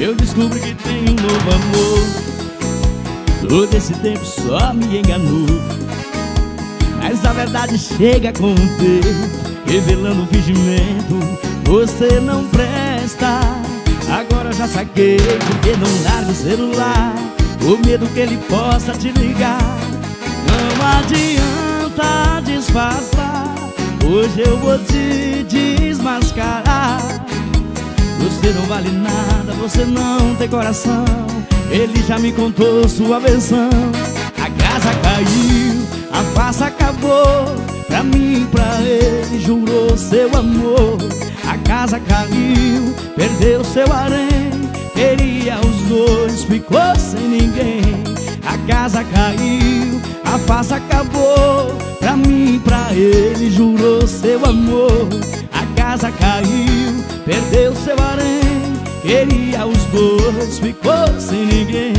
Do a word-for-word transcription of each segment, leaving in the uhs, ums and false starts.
Eu descubro que tenho um novo amor. Todo esse tempo só me enganou, mas a verdade chega com o tempo, revelando o fingimento. Você não presta. Agora já saquei porque não larga o celular, o medo que ele possa te ligar. Não adianta disfarçar, hoje eu vou te desmascarar. Você não vale nada, você não tem coração. Ele já me contou sua versão. A casa caiu, a farsa acabou. Pra mim, pra ele, jurou seu amor. A casa caiu, perdeu seu harém. Queria os dois, ficou sem ninguém. A casa caiu, a farsa acabou. Pra mim, pra ele, jurou seu amor. A casa caiu, perdeu seu harém. Queria os dois, ficou sem ninguém.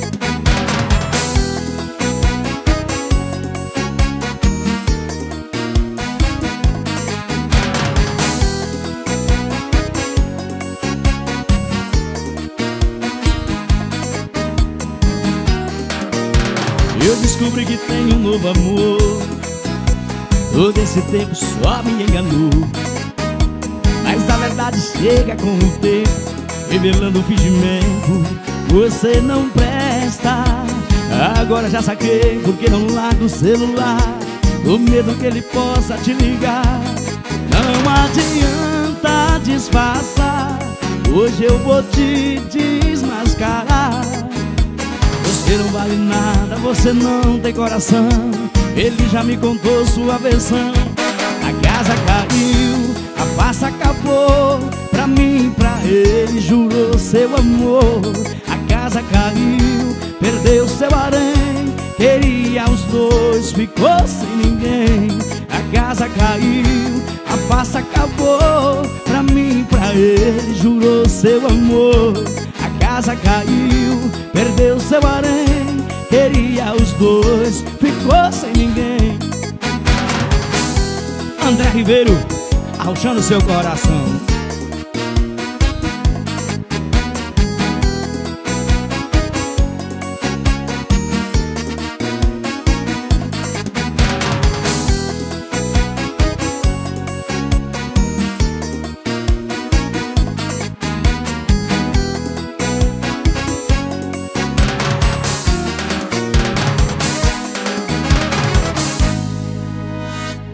Eu descobri que tenho um novo amor. Todo esse tempo só me enganou, mas a verdade chega com o tempo, revelando o fingimento. Você não presta. Agora já saquei porque não larga o celular, o medo que ele possa te ligar. Não adianta disfarçar, hoje eu vou te desmascarar. Você não vale nada, você não tem coração. Ele já me contou sua versão. A casa caiu, a farsa acabou. Pra mim, pra ele, jurou seu amor. A casa caiu, perdeu seu harém. Queria os dois, ficou sem ninguém. A casa caiu, a farsa acabou. Pra mim, pra ele, jurou seu amor. A casa caiu, perdeu seu harém. Queria os dois, ficou sem ninguém. André Ribeiro, arrochando seu coração.